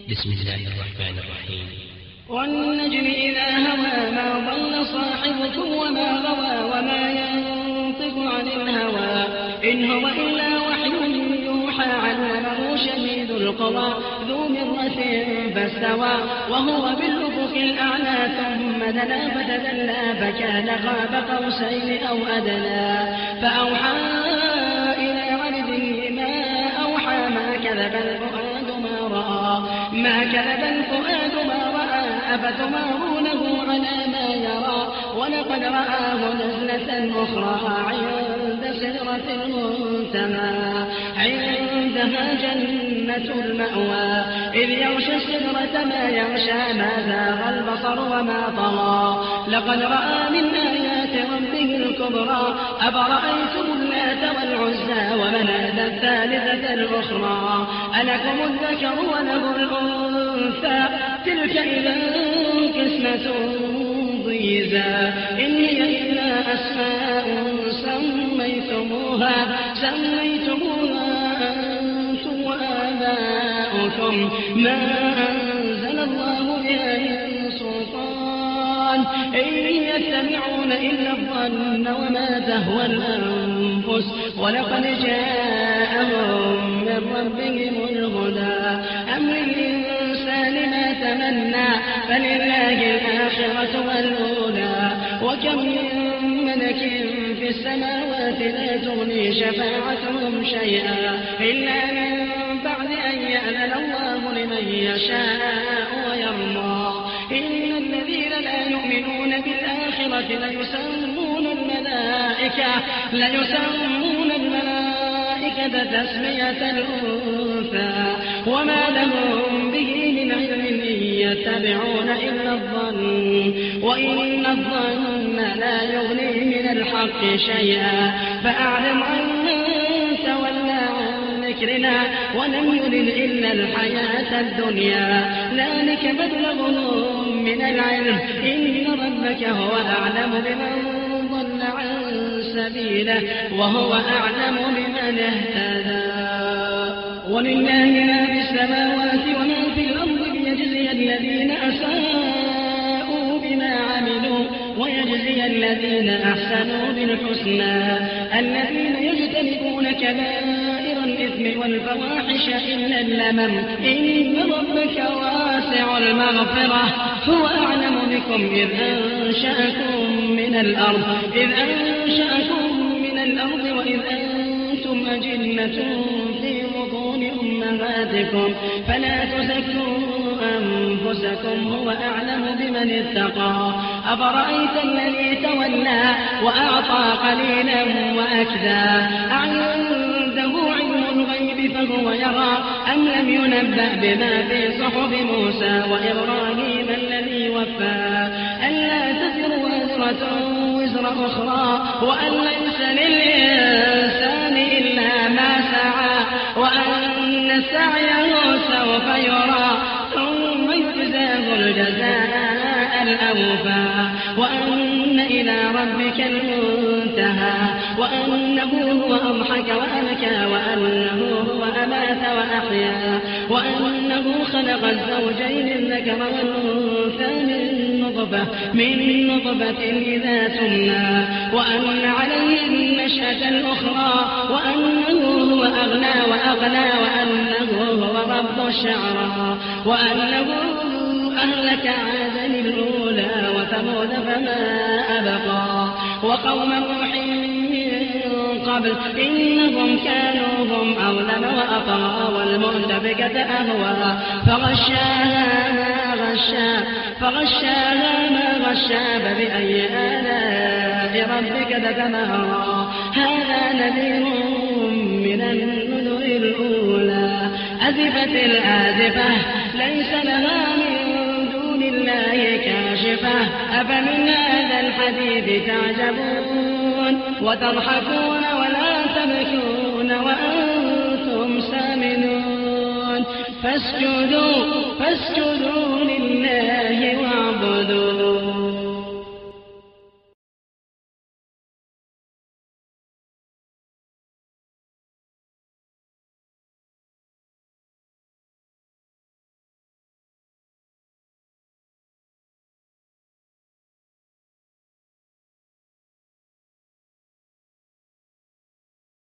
بسم الله الرحمن الرحيم. والنجم إذا هوى ما ضل صاحبكم وما غوى وما ينطق عن الهوى إن هو إلا وحي يوحى علمه شديد القوى ذو مرة فاستوى وهو بالأفق الأعلى ثم دنا فتدلى فكان قاب قوسين أو أدنى فأوحى إلى عبده ما أوحى ما كذب الفؤاد ما رأى أفتمارونه على ما يرى ولقد رآه نزلة أخرى عند سدرة المنتهى عندها جنة المأوى إذ يغشى السدرة ما يغشى ما زاغ البصر وما طغى لقد رأى من آيات ربه الكبرى أفرأيتم اللات والعزى ومناة الثالثة الأخرى ألكم الذكر وله الأنثى تلك إذا قسمة ضيزى إن هي إلا أسماء سميتموها أنتم وآباؤكم ما أنزل الله بها من سلطان إن يتبعون إلا الظن وما تهوى الأنفس ولقد جاءهم من ربهم الهدى أم للإنسان ما تمنى فلله الآخرة والأولى وكم من ملك في السماوات لا تغني شفاعتهم شيئا إلا من بعد أن يأذن الله لمن يشاء ويرضى إن الذين لا يؤمنون بالآخرة ليسمون الملائكة تسمية الأنثى وما لهم به من علم إن يتبعون إلا الظن وإن الظن لا يغني من الحق شيئا فأعلم أن تولى عن ذكرنا ولم يرد إلا الحياة الدنيا ذلك مبلغهم من العلم إن ربك هو أعلم بمن ضل عن سبيله وهو أعلم بمن اهتدى ولله ما في السماوات وما في الأرض ليجزي الذين أساءوا بما عملوا ويجزي الذين أحسنوا بالحسنى الذين يجتنبون كبائر الإثم والفواحش إلا اللمم إن ربك واسع المغفرة هو أعلم بكم إذ أنشأكم من الأرض وإذ أنتم أجنة في بطون أمهاتكم فلا تزكوا أنفسكم هو أعلم بمن اتقى أفرأيت الذي تولى وأعطى قليلا وأكدى أعنده علم الغيب فهو يرى أم لم ينبأ بما في صحف موسى وإبراهيم الذي وفى ألا تزر وازرة وزر أخرى وأن ليس للإنسان إلا ما سعى وأن سعيه سوف يرى ثم يجزاه الجزاء الأوفى وأن إلى ربك المنتهى وأنه هو أضحك وأبكى وأنه هو أمات وأحيا وأنه خلق الزوجين الذكر والأنثى من نطفة إذا تمنى وأن عليه النشأة الأخرى وأنه هو أغنى وأغنى وأنه هو رب الشعرى وأنه أهلك عادا الأولى وثمود فما أبقى وقوم نوح من قبل إنهم كانوا هم أظلم وأطغى والمؤتفكة أهوى فغشاها ما غشى فبأي آلاء ربك تتمارى هذا نذير من النذر الأولى أزفت الآزفة ليس لها من دون الله كاشفة أفمن هذا الحديث تعجبون وتضحكون ولا تبكون وأنتم سامنون فاسجدوا لله واعبدوا